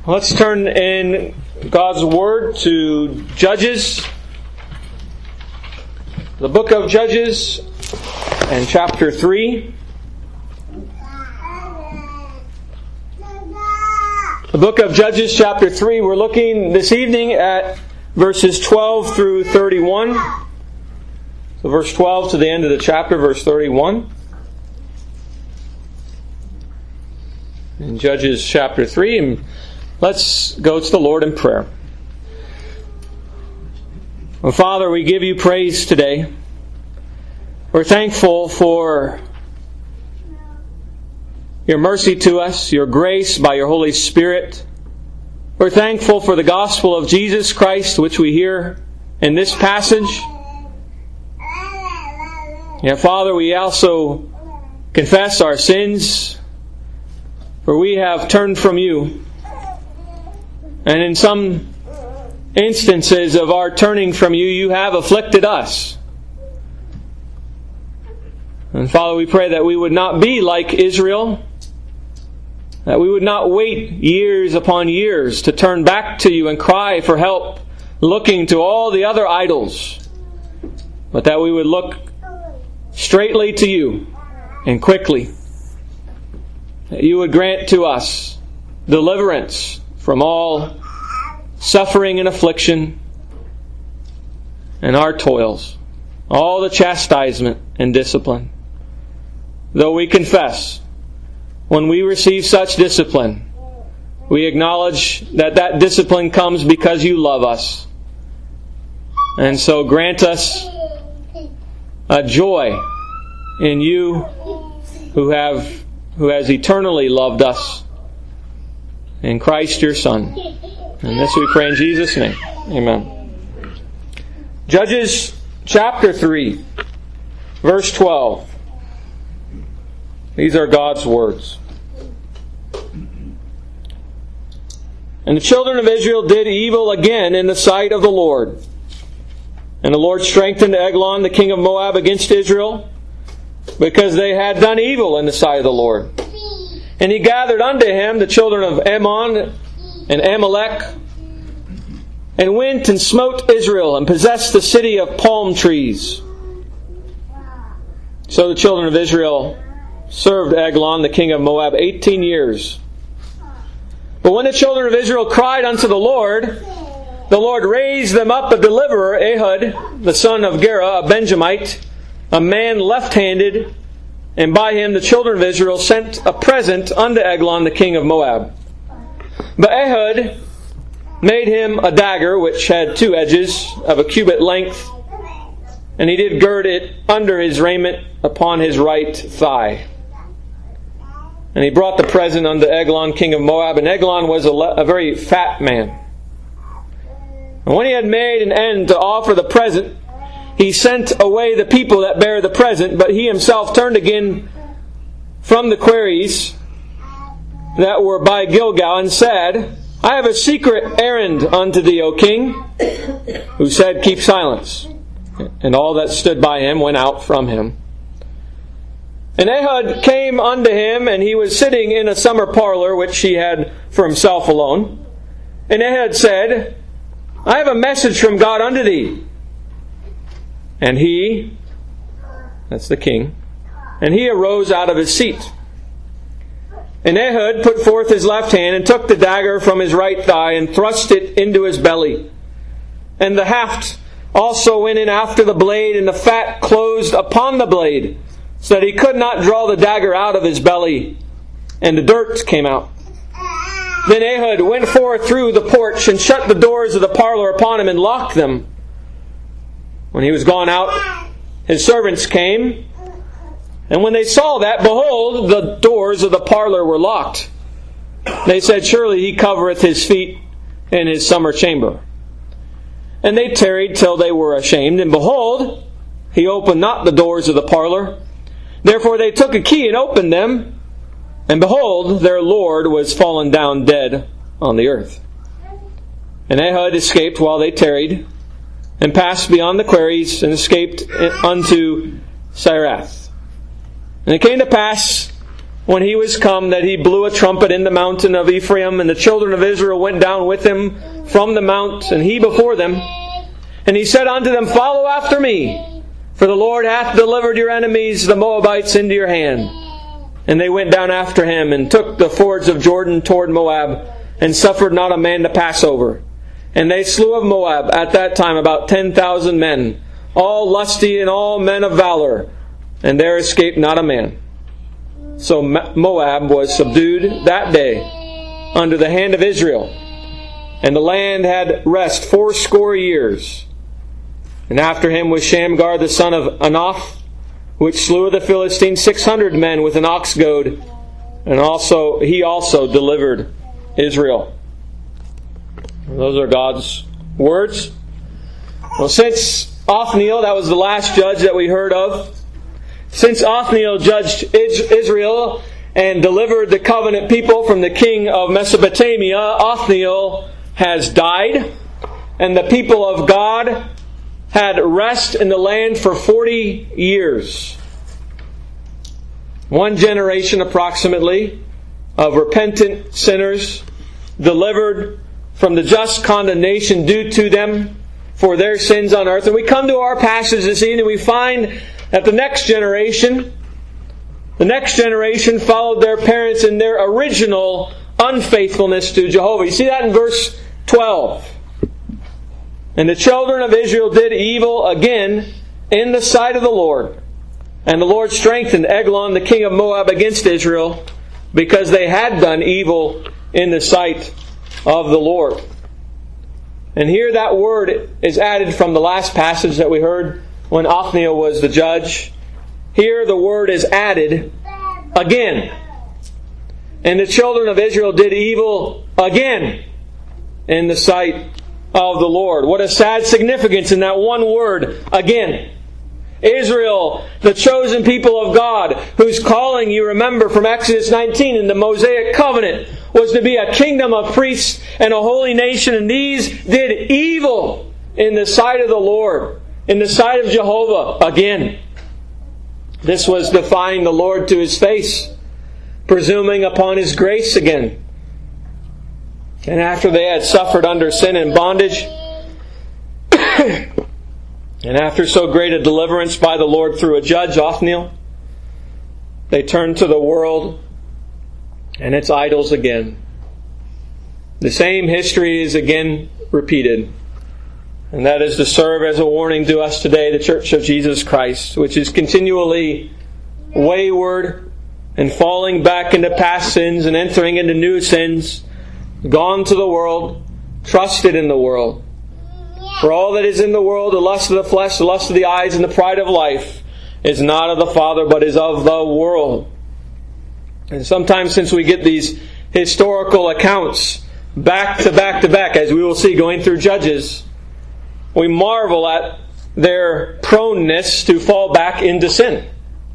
Let's turn in God's Word to Judges, the book of Judges, and chapter 3. The book of Judges, chapter 3, we're looking this evening at verses 12 through 31. So verse 12 to the end of the chapter, verse 31. In Judges chapter 3, and let's go to the Lord in prayer. Well, Father, we give you praise today. We're thankful for your mercy to us, your grace by your Holy Spirit. We're thankful for the gospel of Jesus Christ, which we hear in this passage. Yeah, Father, we also confess our sins, for we have turned from you. And in some instances of our turning from you, you have afflicted us. And Father, we pray that we would not be like Israel, that we would not wait years upon years to turn back to you and cry for help, looking to all the other idols, but that we would look straightly to you and quickly, that you would grant to us deliverance from all suffering and affliction and our toils, all the chastisement and discipline. Though we confess, when we receive such discipline, we acknowledge that that discipline comes because you love us. And so grant us a joy in you who has eternally loved us in Christ your Son. And this we pray in Jesus' name. Amen. Judges chapter 3, verse 12. These are God's words. And the children of Israel did evil again in the sight of the Lord. And the Lord strengthened Eglon, the king of Moab, against Israel, because they had done evil in the sight of the Lord. And he gathered unto him the children of Ammon and Amalek, and went and smote Israel, and possessed the city of palm trees. So the children of Israel served Eglon, the king of Moab, 18 years. But when the children of Israel cried unto the Lord raised them up a deliverer, Ehud, the son of Gera, a Benjamite, a man left-handed, and by him the children of Israel sent a present unto Eglon, the king of Moab. But Ehud made him a dagger which had 2 edges of a cubit length, and he did gird it under his raiment upon his right thigh. And he brought the present unto Eglon, king of Moab, and Eglon was a very fat man. And when he had made an end to offer the present, he sent away the people that bare the present, but he himself turned again from the quarries that were by Gilgal, and said, I have a secret errand unto thee, O king. Who said, Keep silence. And all that stood by him went out from him. And Ehud came unto him, and he was sitting in a summer parlor, which he had for himself alone. And Ehud said, I have a message from God unto thee. And he, that's the king, and he arose out of his seat. And Ehud put forth his left hand, and took the dagger from his right thigh, and thrust it into his belly. And the haft also went in after the blade, and the fat closed upon the blade, so that he could not draw the dagger out of his belly, and the dirt came out. Then Ehud went forth through the porch, and shut the doors of the parlor upon him, and locked them. When he was gone out, his servants came, and when they saw that, behold, the doors of the parlor were locked. They said, Surely he covereth his feet in his summer chamber. And they tarried till they were ashamed, and behold, he opened not the doors of the parlor. Therefore they took a key and opened them, and behold, their Lord was fallen down dead on the earth. And Ehud escaped while they tarried, and passed beyond the quarries, and escaped unto Sirath. And it came to pass, when he was come, that he blew a trumpet in the mountain of Ephraim, and the children of Israel went down with him from the mount, and he before them. And he said unto them, Follow after me, for the Lord hath delivered your enemies, the Moabites, into your hand. And they went down after him, and took the fords of Jordan toward Moab, and suffered not a man to pass over. And they slew of Moab at that time about 10,000 men, all lusty and all men of valor, and there escaped not a man. So Moab was subdued that day under the hand of Israel, and the land had rest 80 years. And after him was Shamgar the son of Anath, which slew of the Philistines 600 men with an ox goad, and he also delivered Israel. Those are God's words. Well, since Othniel, that was the last judge that we heard of, since Othniel judged Israel and delivered the covenant people from the king of Mesopotamia, Othniel has died, and the people of God had rest in the land for 40 years. One generation approximately of repentant sinners delivered from the just condemnation due to them for their sins on earth. And we come to our passage this evening and we find that the next generation followed their parents in their original unfaithfulness to Jehovah. You see that in verse 12. And the children of Israel did evil again in the sight of the Lord. And the Lord strengthened Eglon, the king of Moab, against Israel, because they had done evil in the sight of the Lord. And here that word is added from the last passage that we heard when Othniel was the judge. Here the word is added again. And the children of Israel did evil again in the sight of the Lord. What a sad significance in that one word, again. Israel, the chosen people of God, whose calling, you remember from Exodus 19 in the Mosaic covenant, was to be a kingdom of priests and a holy nation. And these did evil in the sight of the Lord, in the sight of Jehovah again. This was defying the Lord to His face, presuming upon His grace again. And after they had suffered under sin and bondage, and after so great a deliverance by the Lord through a judge, Othniel, they turned to the world and its idols again. The same history is again repeated. And that is to serve as a warning to us today, the Church of Jesus Christ, which is continually wayward and falling back into past sins and entering into new sins, gone to the world, trusted in the world. For all that is in the world, the lust of the flesh, the lust of the eyes, and the pride of life, is not of the Father, but is of the world. And sometimes, since we get these historical accounts back to back to back, as we will see going through Judges, we marvel at their proneness to fall back into sin.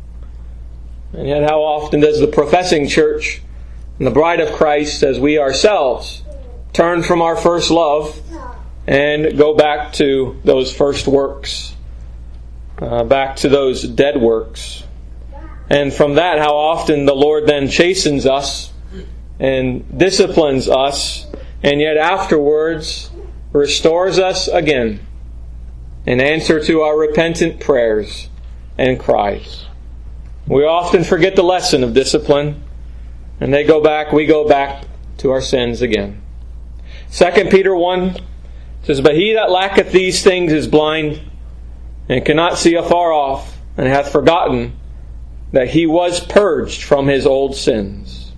And yet how often does the professing church and the bride of Christ, as we ourselves, turn from our first love and go back to those first works, back to those dead works. And from that, how often the Lord then chastens us and disciplines us, and yet afterwards restores us again in answer to our repentant prayers and cries. We often forget the lesson of discipline, and we go back to our sins again. 2 Peter 1 says, But he that lacketh these things is blind, and cannot see afar off, and hath forgotten that he was purged from his old sins.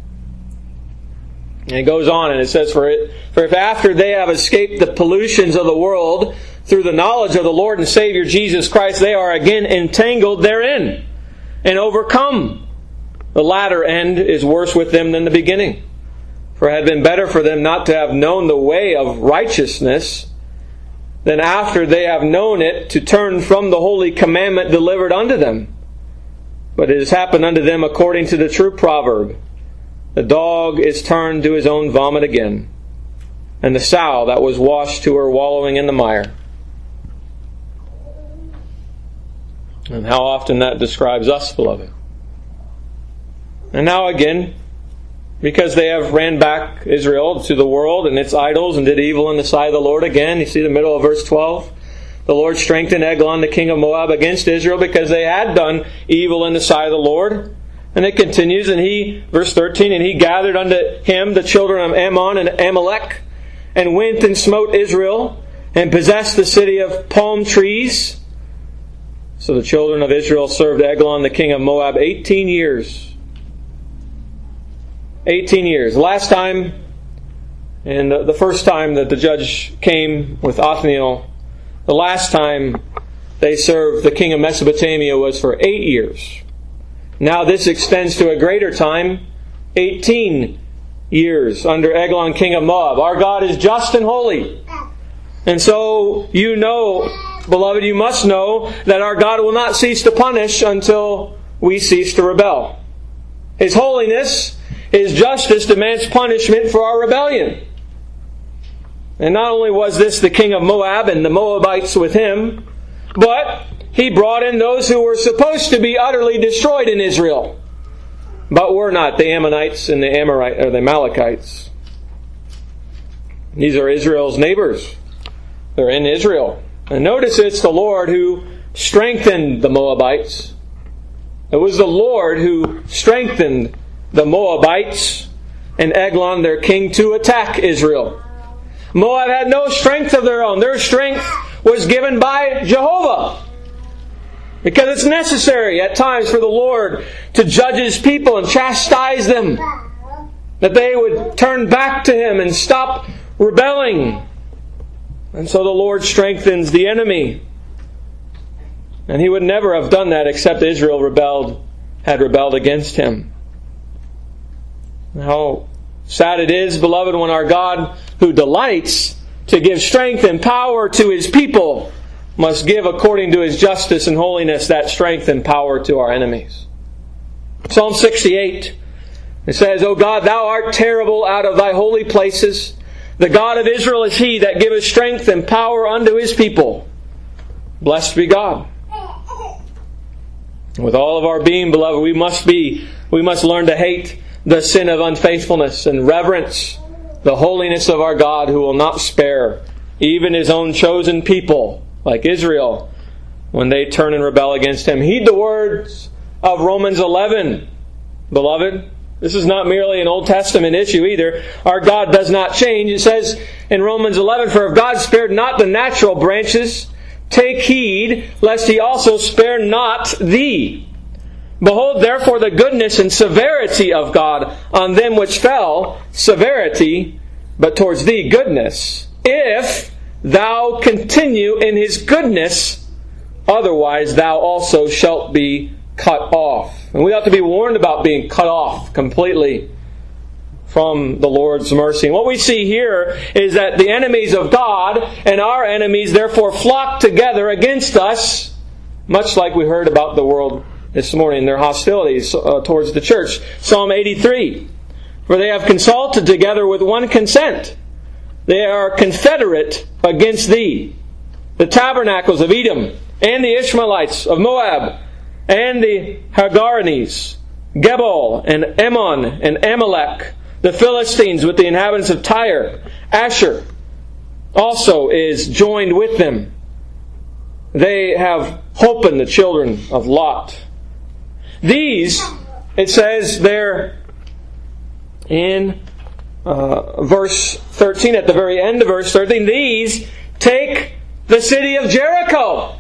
And it goes on, and it says, For if after they have escaped the pollutions of the world, through the knowledge of the Lord and Savior Jesus Christ, they are again entangled therein, and overcome, the latter end is worse with them than the beginning. For it had been better for them not to have known the way of righteousness, than after they have known it to turn from the holy commandment delivered unto them. But it has happened unto them according to the true proverb, The dog is turned to his own vomit again, and the sow that was washed to her wallowing in the mire. And how often that describes us, beloved. And now again, because they have ran back Israel to the world and its idols and did evil in the sight of the Lord again. You see the middle of verse 12? The Lord strengthened Eglon, the king of Moab, against Israel because they had done evil in the sight of the Lord. And it continues, and he, verse 13, and he gathered unto him the children of Ammon and Amalek, and went and smote Israel, and possessed the city of palm trees. So the children of Israel served Eglon, the king of Moab, 18 years. 18 years. Last time, and the first time that the judge came with Othniel, the last time they served the king of Mesopotamia was for 8 years. Now this extends to a greater time, 18 years under Eglon, king of Moab. Our God is just and holy. And so you know, beloved, you must know that our God will not cease to punish until we cease to rebel. His holiness, His justice demands punishment for our rebellion. And not only was this the king of Moab and the Moabites with him, but he brought in those who were supposed to be utterly destroyed in Israel, but were not, the Ammonites and the Amalekites. These are Israel's neighbors. They're in Israel. And notice it's the Lord who strengthened the Moabites. It was the Lord who strengthened the Moabites and Eglon, their king, to attack Israel. Moab had no strength of their own. Their strength was given by Jehovah. Because it's necessary at times for the Lord to judge His people and chastise them, that they would turn back to Him and stop rebelling. And so the Lord strengthens the enemy. And He would never have done that except Israel had rebelled against Him. How sad it is, beloved, when our God, who delights to give strength and power to His people, must give according to His justice and holiness that strength and power to our enemies. Psalm 68, it says, O God, Thou art terrible out of Thy holy places. The God of Israel is He that giveth strength and power unto His people. Blessed be God. With all of our being, beloved, we must learn to hate the sin of unfaithfulness and reverence the holiness of our God, who will not spare even His own chosen people, like Israel, when they turn and rebel against Him. Heed the words of Romans 11, beloved. This is not merely an Old Testament issue either. Our God does not change. It says in Romans 11, For if God spared not the natural branches, take heed, lest He also spare not thee. Behold, therefore, the goodness and severity of God on them which fell, severity, but towards thee goodness, if thou continue in His goodness, otherwise thou also shalt be cut off. And we ought to be warned about being cut off completely from the Lord's mercy. And what we see here is that the enemies of God and our enemies therefore flock together against us, much like we heard about the world this morning, their hostilities towards the church. Psalm 83, For they have consulted together with one consent. They are confederate against thee. The tabernacles of Edom, and the Ishmaelites of Moab, and the Hagarites, Gebal, and Ammon, and Amalek, the Philistines with the inhabitants of Tyre. Asher also is joined with them. They have holpen the children of Lot. These, it says there in verse 13, at the very end of verse 13, these take the city of Jericho,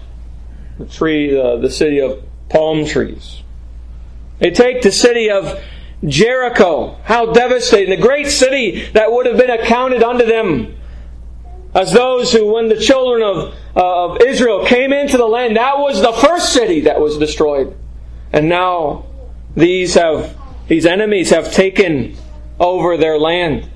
the city of palm trees. They take the city of Jericho. How devastating. The great city that would have been accounted unto them as those who, when the children of Israel came into the land, that was the first city that was destroyed. And now these enemies have taken over their land.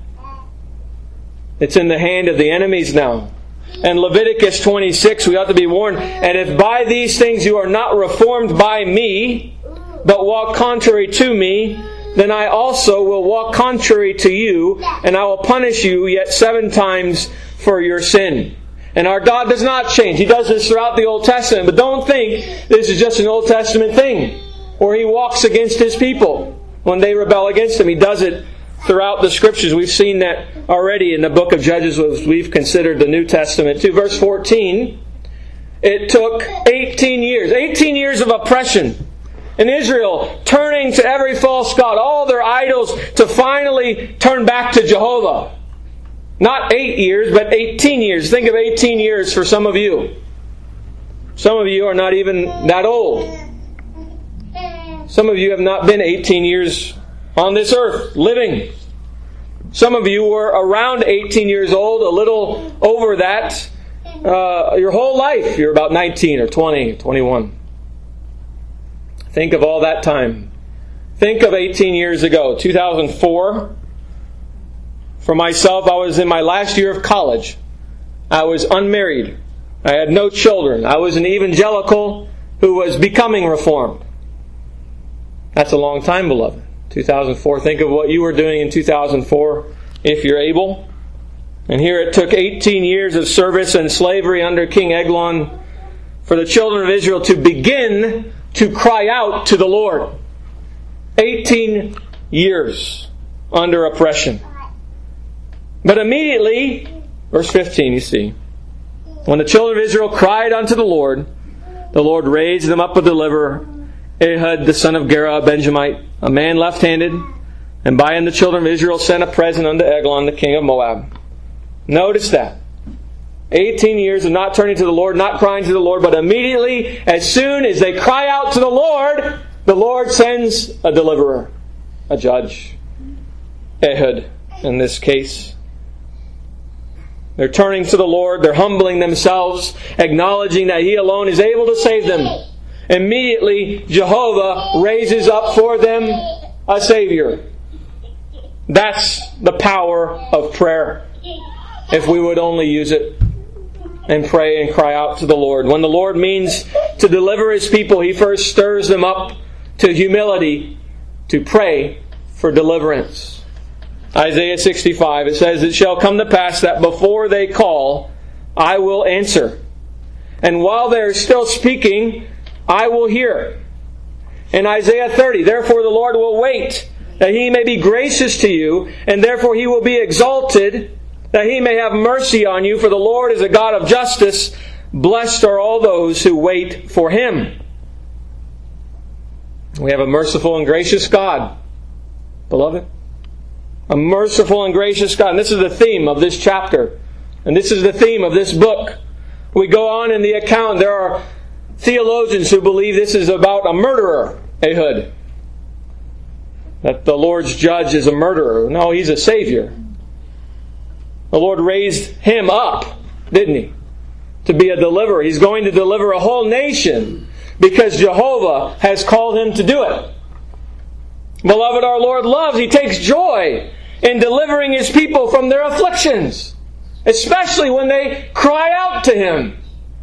It's in the hand of the enemies now. And Leviticus 26, we ought to be warned, and if by these things you are not reformed by me, but walk contrary to me, then I also will walk contrary to you, and I will punish you yet 7 times for your sin. And our God does not change. He does this throughout the Old Testament. But don't think this is just an Old Testament thing, or He walks against His people. when they rebel against Him. He does it throughout the Scriptures. We've seen that already in the book of Judges, as we've considered the New Testament too. Verse 14, it took 18 years of oppression in Israel, turning to every false god, all their idols, to finally turn back to Jehovah. Not 8 years, but 18 years. Think of 18 years for some of you. Some of you are not even that old. Some of you have not been 18 years on this earth, living. Some of you were around 18 years old, a little over that, your whole life. You're about 19 or 20, 21. Think of all that time. Think of 18 years ago, 2004. For myself, I was in my last year of college. I was unmarried. I had no children. I was an evangelical who was becoming reformed. That's a long time, beloved. 2004. Think of what you were doing in 2004, if you're able. And here it took 18 years of service and slavery under King Eglon for the children of Israel to begin to cry out to the Lord. 18 years under oppression. But immediately, verse 15, you see, when the children of Israel cried unto the Lord raised them up a deliverer, Ehud the son of Gera, a Benjamite, a man left-handed, and by him the children of Israel sent a present unto Eglon the king of Moab. Notice that. 18 years of not turning to the Lord, not crying to the Lord, but immediately, as soon as they cry out to the Lord sends a deliverer, a judge. Ehud, in this case. They're turning to the Lord, they're humbling themselves, acknowledging that He alone is able to save them. Immediately, Jehovah raises up for them a Savior. That's the power of prayer. If we would only use it and pray and cry out to the Lord. When the Lord means to deliver His people, He first stirs them up to humility to pray for deliverance. Isaiah 65, it says, "It shall come to pass that before they call, I will answer. And while they are still speaking, I will hear." In Isaiah 30, "Therefore the Lord will wait, that He may be gracious to you, and therefore He will be exalted, that He may have mercy on you, for the Lord is a God of justice. Blessed are all those who wait for Him." We have a merciful and gracious God, beloved. A merciful and gracious God. And this is the theme of this chapter. And this is the theme of this book. We go on in the account. There are theologians who believe this is about a murderer, Ehud. That the Lord's judge is a murderer. No, he's a Savior. The Lord raised him up, didn't He? To be a deliverer. He's going to deliver a whole nation because Jehovah has called him to do it. Beloved, our Lord loves, He takes joy in delivering His people from their afflictions. Especially when they cry out to Him.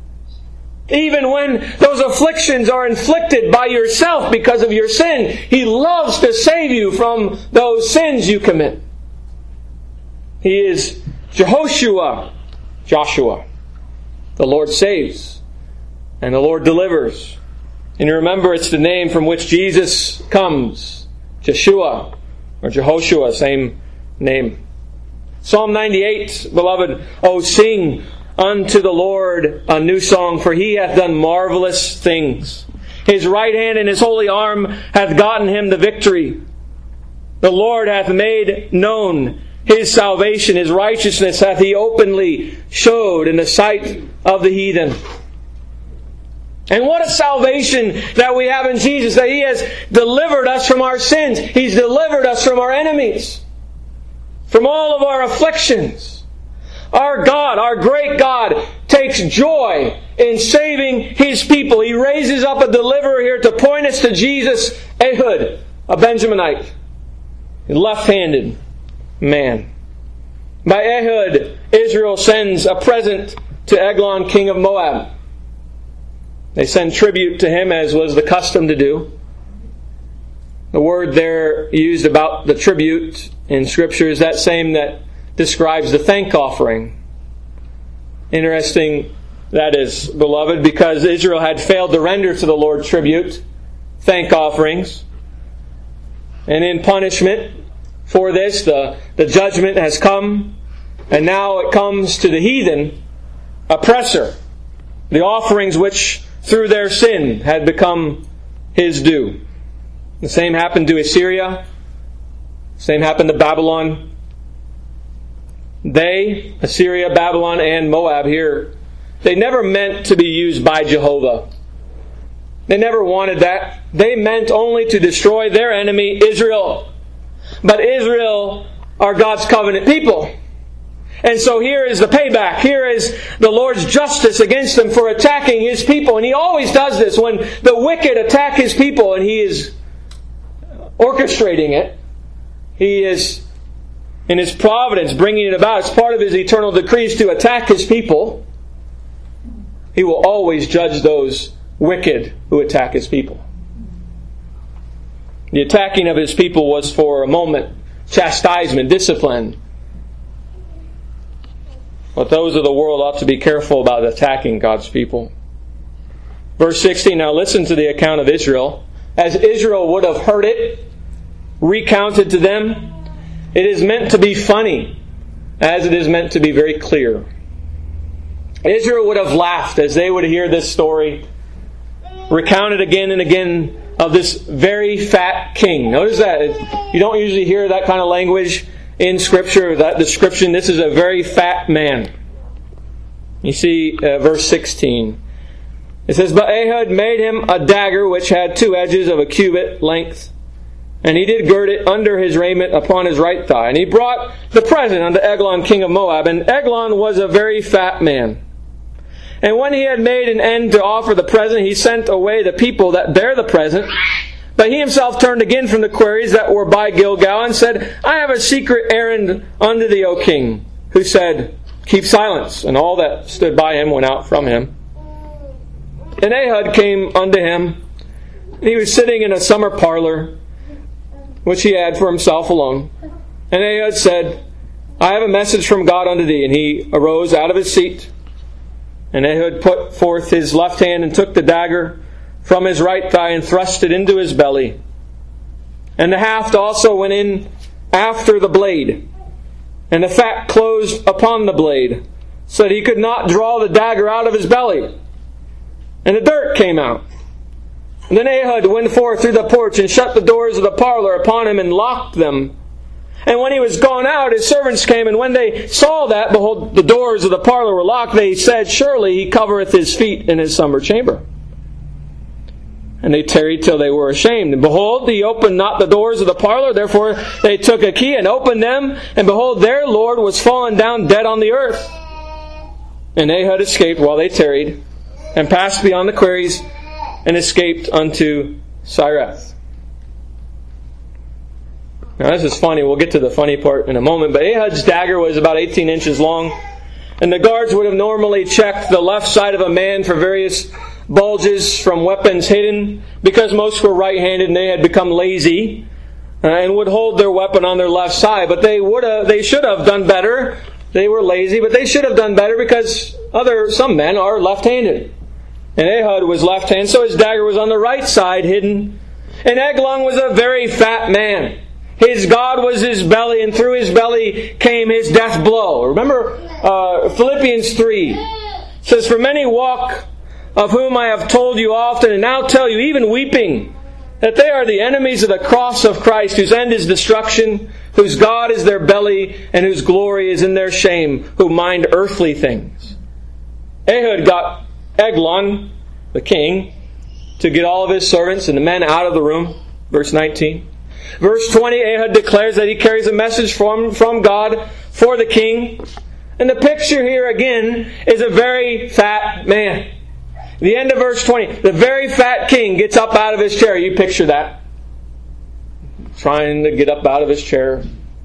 Even when those afflictions are inflicted by yourself because of your sin, He loves to save you from those sins you commit. He is Jehoshua, Joshua. The Lord saves and the Lord delivers. And you remember, it's the name from which Jesus comes. Jeshua or Jehoshua, same name. Psalm 98, beloved, "O sing unto the Lord a new song, for He hath done marvelous things. His right hand and His holy arm hath gotten Him the victory. The Lord hath made known His salvation, His righteousness hath He openly showed in the sight of the heathen." And what a salvation that we have in Jesus, that He has delivered us from our sins. He's delivered us from our enemies, from all of our afflictions. Our God, our great God, takes joy in saving His people. He raises up a deliverer here to point us to Jesus, Ehud, a Benjaminite, a left-handed man. By Ehud, Israel sends a present to Eglon, king of Moab. They send tribute to him, as was the custom to do. The word there used about the tribute in Scripture is that same that describes the thank offering. Interesting that is, beloved, because Israel had failed to render to the Lord tribute, thank offerings. And in punishment for this, the judgment has come. And now it comes to the heathen oppressor, the offerings which through their sin had become his due. The same happened to Assyria. The same happened to Babylon. They, Assyria, Babylon, and Moab here, they never meant to be used by Jehovah. They never wanted that. They meant only to destroy their enemy, Israel. But Israel are God's covenant people. And so here is the payback. Here is the Lord's justice against them for attacking His people. And He always does this when the wicked attack His people and He is orchestrating it. He is, in His providence, bringing it about. It's part of His eternal decrees to attack His people. He will always judge those wicked who attack His people. The attacking of His people was for a moment chastisement, discipline. But those of the world ought to be careful about attacking God's people. Verse 16, now listen to the account of Israel. As Israel would have heard it recounted to them, it is meant to be funny, as it is meant to be very clear. Israel would have laughed as they would hear this story recounted again and again of this very fat king. Notice that. You don't usually hear that kind of language in Scripture, that description. This is a very fat man. You see verse 16. It says, but Ehud made him a dagger which had 2 edges of a cubit length, and he did gird it under his raiment upon his right thigh. And he brought the present unto Eglon king of Moab. And Eglon was a very fat man. And when he had made an end to offer the present, he sent away the people that bare the present. But he himself turned again from the quarries that were by Gilgal, and said, I have a secret errand unto thee, O king. Who said, keep silence. And all that stood by him went out from him. And Ehud came unto him. And he was sitting in a summer parlor, which he had for himself alone. And Ehud said, I have a message from God unto thee. And he arose out of his seat. And Ehud put forth his left hand and took the dagger from his right thigh and thrust it into his belly. And the haft also went in after the blade. And the fat closed upon the blade, so that he could not draw the dagger out of his belly. And the dirt came out. And then Ehud went forth through the porch and shut the doors of the parlor upon him and locked them. And when he was gone out, his servants came, and when they saw that, behold, the doors of the parlor were locked, they said, surely he covereth his feet in his summer chamber. And they tarried till they were ashamed. And behold, he opened not the doors of the parlor. Therefore they took a key and opened them. And behold, their Lord was fallen down dead on the earth. And Ehud escaped while they tarried, and passed beyond the quarries, and escaped unto Sireth. Now this is funny. We'll get to the funny part in a moment. But Ehud's dagger was about 18 inches long. And the guards would have normally checked the left side of a man for various bulges from weapons hidden, because most were right-handed and they had become lazy and would hold their weapon on their left side. But they should have done better. They were lazy, but they should have done better, because some men are left-handed. And Ehud was left-handed, so his dagger was on the right side, hidden. And Eglon was a very fat man. His God was his belly, and through his belly came his death blow. Remember Philippians 3. It says, for many walk, of whom I have told you often, and now tell you, even weeping, that they are the enemies of the cross of Christ, whose end is destruction, whose God is their belly, and whose glory is in their shame, who mind earthly things. Ehud got Eglon, the king, to get all of his servants and the men out of the room. Verse 19. Verse 20, Ehud declares that he carries a message from God for the king. And the picture here again is a very fat man. The end of verse 20, the very fat king gets up out of his chair. You picture that. Trying to get up out of his chair.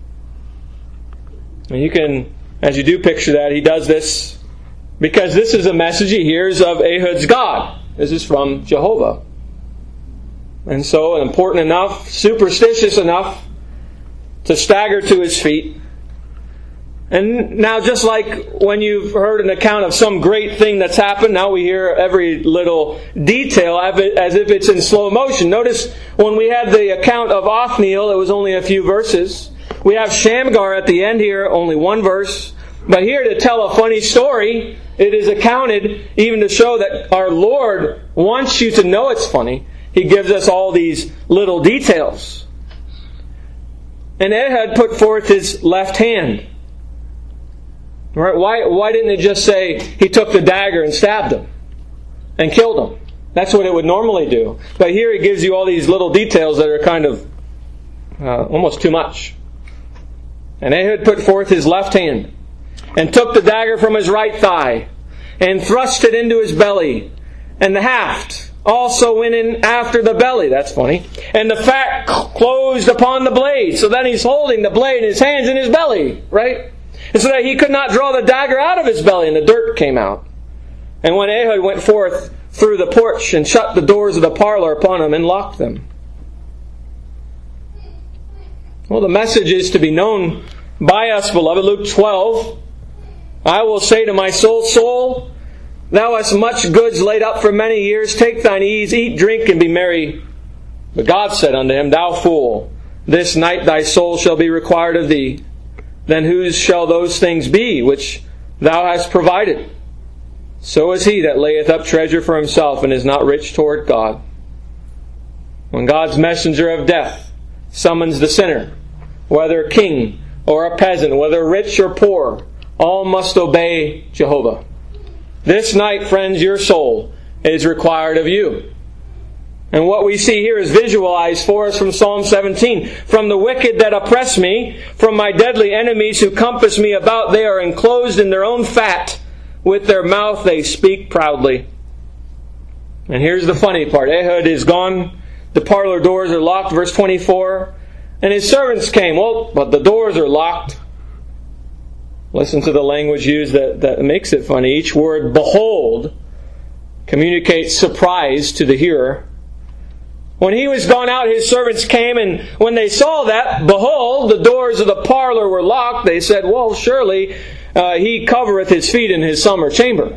And you can, as you do picture that, he does this because this is a message he hears of Ehud's God. This is from Jehovah. And so important enough, superstitious enough, to stagger to his feet And now, just like when you've heard an account of some great thing that's happened, now we hear every little detail as if it's in slow motion. Notice when we had the account of Othniel, it was only a few verses. We have Shamgar at the end here, only one verse. But here, to tell a funny story, it is accounted even to show that our Lord wants you to know it's funny. He gives us all these little details. And Ehud put forth his left hand. Right? Why didn't it just say he took the dagger and stabbed him and killed him? That's what it would normally do. But here it gives you all these little details that are kind of almost too much. And Ehud put forth his left hand and took the dagger from his right thigh and thrust it into his belly. And the haft also went in after the belly. That's funny. And the fat closed upon the blade. So then he's holding the blade in his hands in his belly, right? And so that he could not draw the dagger out of his belly, and the dirt came out. And when Ehud went forth through the porch and shut the doors of the parlor upon him and locked them. Well, the message is to be known by us, beloved. Luke 12, I will say to my soul, soul, thou hast much goods laid up for many years. Take thine ease, eat, drink, and be merry. But God said unto him, thou fool, this night thy soul shall be required of thee. Then whose shall those things be which thou hast provided? So is he that layeth up treasure for himself and is not rich toward God. When God's messenger of death summons the sinner, whether king or a peasant, whether rich or poor, all must obey Jehovah. This night, friends, your soul is required of you. And what we see here is visualized for us from Psalm 17. From the wicked that oppress me, from my deadly enemies who compass me about, they are enclosed in their own fat. With their mouth they speak proudly. And here's the funny part. Ehud is gone. The parlor doors are locked, verse 24. And his servants came. Well, but the doors are locked. Listen to the language used that makes it funny. Each word, behold, communicates surprise to the hearer. When he was gone out, his servants came, and when they saw that, behold, the doors of the parlor were locked, they said, well, surely he covereth his feet in his summer chamber.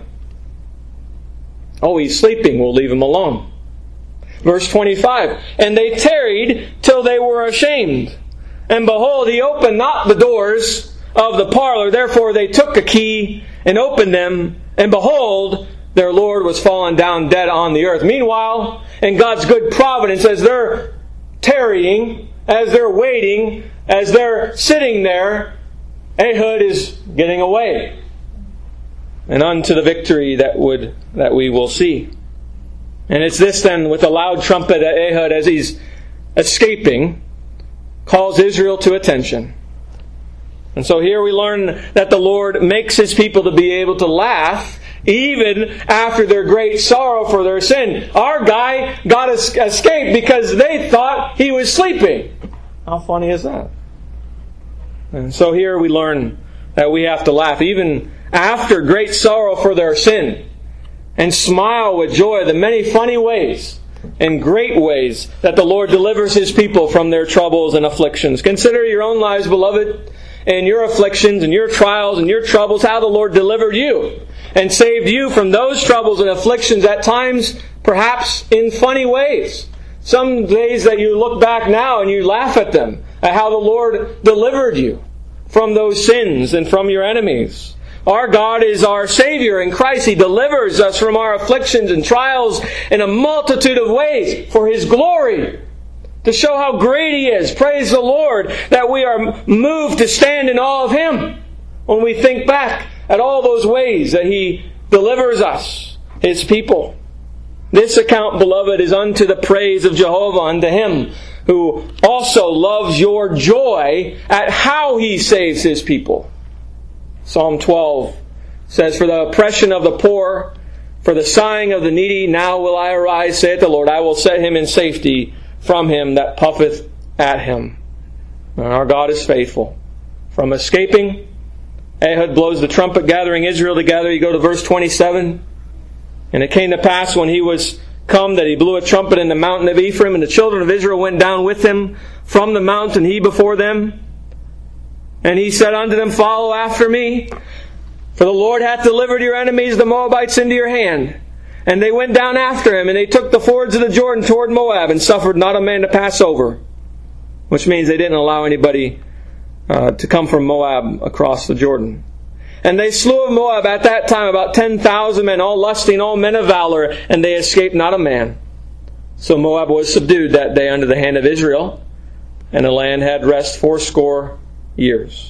Oh, he's sleeping, we'll leave him alone. Verse 25, and they tarried till they were ashamed. And behold, he opened not the doors of the parlor, therefore they took a key and opened them, and behold, their Lord was fallen down dead on the earth. Meanwhile, in God's good providence, as they're tarrying, as they're waiting, as they're sitting there, Ehud is getting away. And unto the victory that we will see. And it's this then, with a loud trumpet, that Ehud, as he's escaping, calls Israel to attention. And so here we learn that the Lord makes His people to be able to laugh even after their great sorrow for their sin. Our guy got escaped because they thought he was sleeping. How funny is that? And so here we learn that we have to laugh even after great sorrow for their sin, and smile with joy at the many funny ways and great ways that the Lord delivers His people from their troubles and afflictions. Consider your own lives, beloved, and your afflictions and your trials and your troubles, how the Lord delivered you and saved you from those troubles and afflictions, at times perhaps in funny ways. Some days that you look back now and you laugh at them, at how the Lord delivered you from those sins and from your enemies. Our God is our Savior in Christ. He delivers us from our afflictions and trials in a multitude of ways for His glory, to show how great He is. Praise the Lord that we are moved to stand in awe of Him when we think back at all those ways that He delivers us, His people. This account, beloved, is unto the praise of Jehovah, unto Him who also loves your joy at how He saves His people. Psalm 12 says, for the oppression of the poor, for the sighing of the needy, now will I arise, saith the Lord. I will set him in safety from him that puffeth at him. And our God is faithful. From escaping, Ehud blows the trumpet, gathering Israel together. You go to verse 27. And it came to pass when he was come that he blew a trumpet in the mountain of Ephraim, and the children of Israel went down with him from the mountain, he before them. And he said unto them, Follow after me, for the Lord hath delivered your enemies, the Moabites, into your hand. And they went down after him, and they took the fords of the Jordan toward Moab, and suffered not a man to pass over. Which means they didn't allow anybody to come from Moab across the Jordan. And they slew of Moab at that time about 10,000 men, all lusting, all men of valor, and they escaped not a man. So Moab was subdued that day under the hand of Israel, and the land had rest 80 years.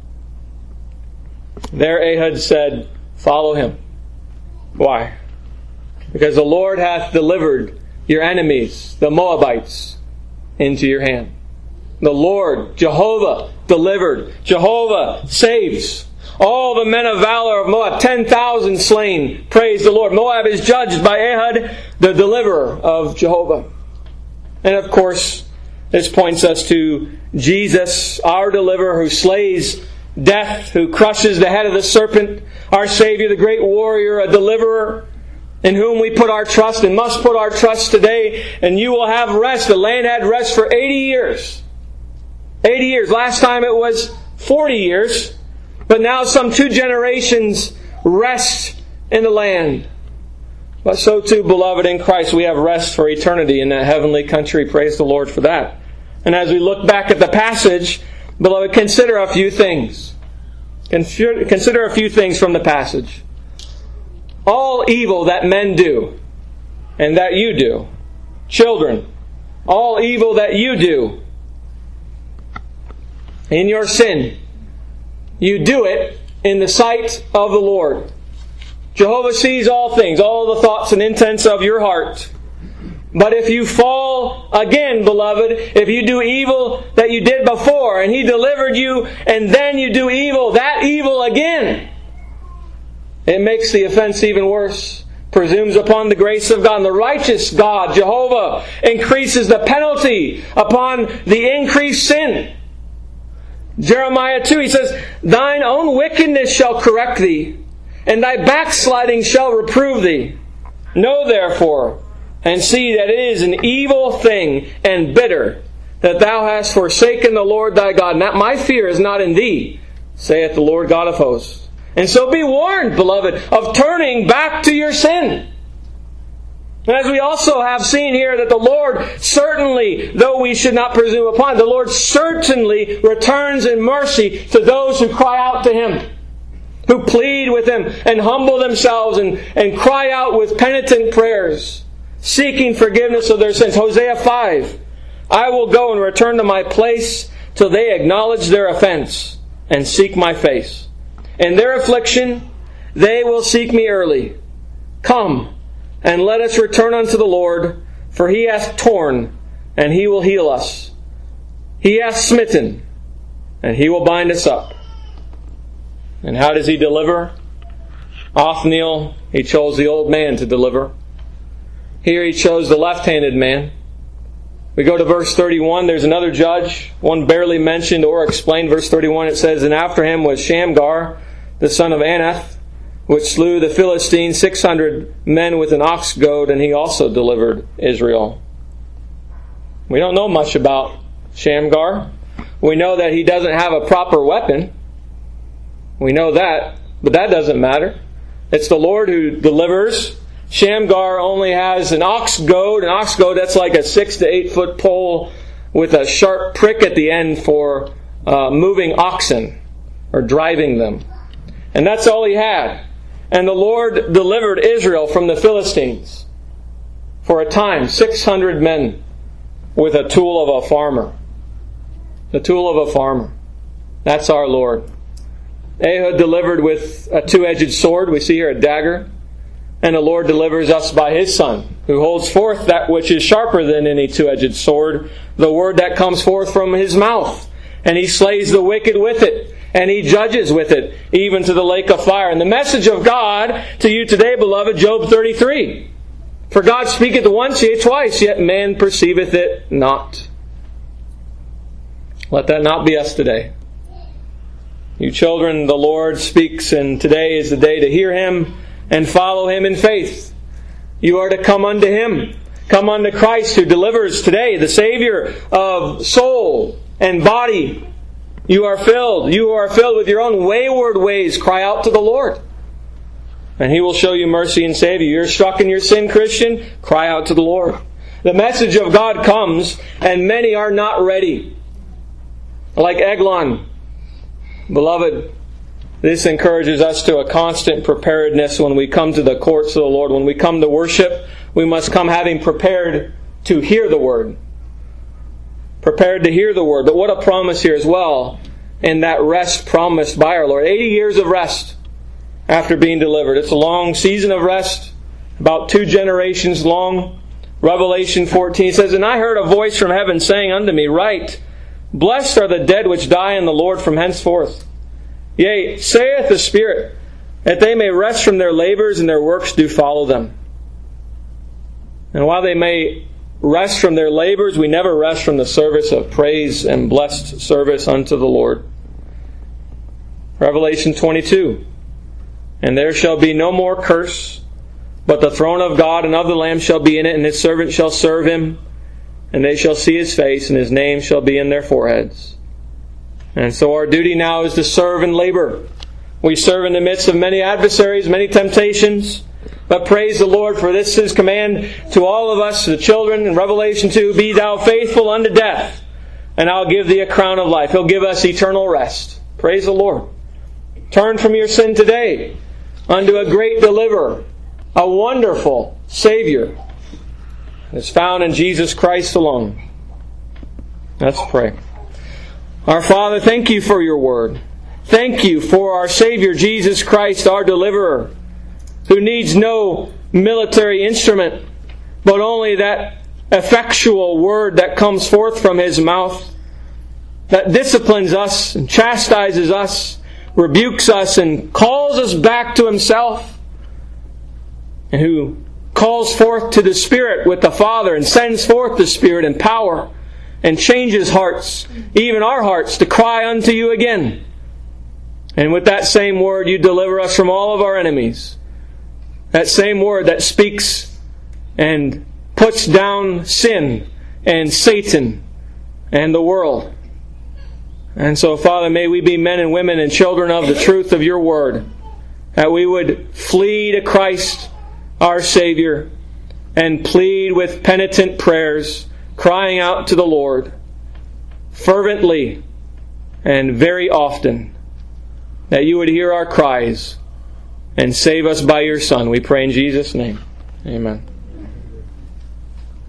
There Ehud said, Follow him. Why? Because the Lord hath delivered your enemies, the Moabites, into your hand. The Lord, Jehovah, delivered. Jehovah saves. All the men of valor of Moab, 10,000 slain. Praise the Lord. Moab is judged by Ehud, the deliverer of Jehovah. And of course, this points us to Jesus, our deliverer, who slays death, who crushes the head of the serpent, our Savior, the great warrior, a deliverer, in whom we put our trust and must put our trust today, and you will have rest. The land had rest for 80 years. 80 years. Last time it was 40 years, but now some 2 generations rest in the land. But so too, beloved in Christ, we have rest for eternity in that heavenly country. Praise the Lord for that. And as we look back at the passage, beloved, consider a few things. Consider a few things from the passage. All evil that men do, and that you do, children, all evil that you do, in your sin, you do it in the sight of the Lord. Jehovah sees all things, all the thoughts and intents of your heart. But if you fall again, beloved, if you do evil that you did before, and He delivered you, and then you do evil, that evil again, it makes the offense even worse. Presumes upon the grace of God. And the righteous God, Jehovah, increases the penalty upon the increased sin. Jeremiah 2, he says, Thine own wickedness shall correct thee, and thy backsliding shall reprove thee. Know therefore, and see that it is an evil thing and bitter, that thou hast forsaken the Lord thy God, and that my fear is not in thee, saith the Lord God of hosts. And so be warned, beloved, of turning back to your sin. And as we also have seen here that the Lord certainly, though we should not presume upon it, the Lord certainly returns in mercy to those who cry out to Him, who plead with Him and humble themselves and cry out with penitent prayers, seeking forgiveness of their sins. Hosea 5, I will go and return to my place till they acknowledge their offense and seek my face. In their affliction they will seek me early. Come, and let us return unto the Lord, for He hath torn, and He will heal us. He hath smitten, and He will bind us up. And how does He deliver? Othniel, He chose the old man to deliver. Here He chose the left-handed man. We go to verse 31. There's another judge, one barely mentioned or explained. Verse 31, it says, And after him was Shamgar, the son of Anath, which slew the Philistines 600 men with an ox goad, and he also delivered Israel. We don't know much about Shamgar. We know that he doesn't have a proper weapon. We know that, but that doesn't matter. It's the Lord who delivers. Shamgar only has an ox goad. An ox goad, that's like a 6 to 8 foot pole with a sharp prick at the end for moving oxen or driving them. And that's all he had. And the Lord delivered Israel from the Philistines for a time. 600 men with a tool of a farmer. The tool of a farmer. That's our Lord. Ehud delivered with a two-edged sword. We see here a dagger. And the Lord delivers us by His Son, who holds forth that which is sharper than any two-edged sword, the word that comes forth from His mouth. And He slays the wicked with it. And He judges with it, even to the lake of fire. And the message of God to you today, beloved, Job 33. For God speaketh once, yea twice, yet man perceiveth it not. Let that not be us today. You children, the Lord speaks, and today is the day to hear Him and follow Him in faith. You are to come unto Him. Come unto Christ who delivers today, the Savior of soul and body. You are filled with your own wayward ways. Cry out to the Lord, and He will show you mercy and save you. You're struck in your sin, Christian? Cry out to the Lord. The message of God comes, and many are not ready. Like Eglon. Beloved, this encourages us to a constant preparedness when we come to the courts of the Lord. When we come to worship, we must come having prepared to hear the Word. Prepared to hear the Word. But what a promise here as well, in that rest promised by our Lord. 80 years of rest after being delivered. It's a long season of rest, about 2 generations long. Revelation 14 says, "And I heard a voice from heaven saying unto me, Write, Blessed are the dead which die in the Lord from henceforth. Yea, saith the Spirit, that they may rest from their labors, and their works do follow them." And while they may rest from their labors, we never rest from the service of praise and blessed service unto the Lord. Revelation 22, "And there shall be no more curse, but the throne of God and of the Lamb shall be in it, and His servants shall serve Him, and they shall see His face, and His name shall be in their foreheads." And so our duty now is to serve and labor. We serve in the midst of many adversaries, many temptations. But praise the Lord, for this is His command to all of us, the children, in Revelation 2, "Be thou faithful unto death, and I'll give thee a crown of life." He'll give us eternal rest. Praise the Lord. Turn from your sin today unto a great deliverer, a wonderful Savior. It's found in Jesus Christ alone. Let's pray. Our Father, thank You for Your Word. Thank You for our Savior, Jesus Christ, our deliverer, who needs no military instrument, but only that effectual word that comes forth from His mouth, that disciplines us and chastises us, rebukes us and calls us back to Himself, and who calls forth to the Spirit with the Father and sends forth the Spirit in power and changes hearts, even our hearts, to cry unto You again. And with that same word, You deliver us from all of our enemies. That same word that speaks and puts down sin and Satan and the world. And so, Father, may we be men and women and children of the truth of Your Word, that we would flee to Christ, our Savior, and plead with penitent prayers, crying out to the Lord fervently and very often, that You would hear our cries and save us by Your Son. We pray in Jesus' name. Amen.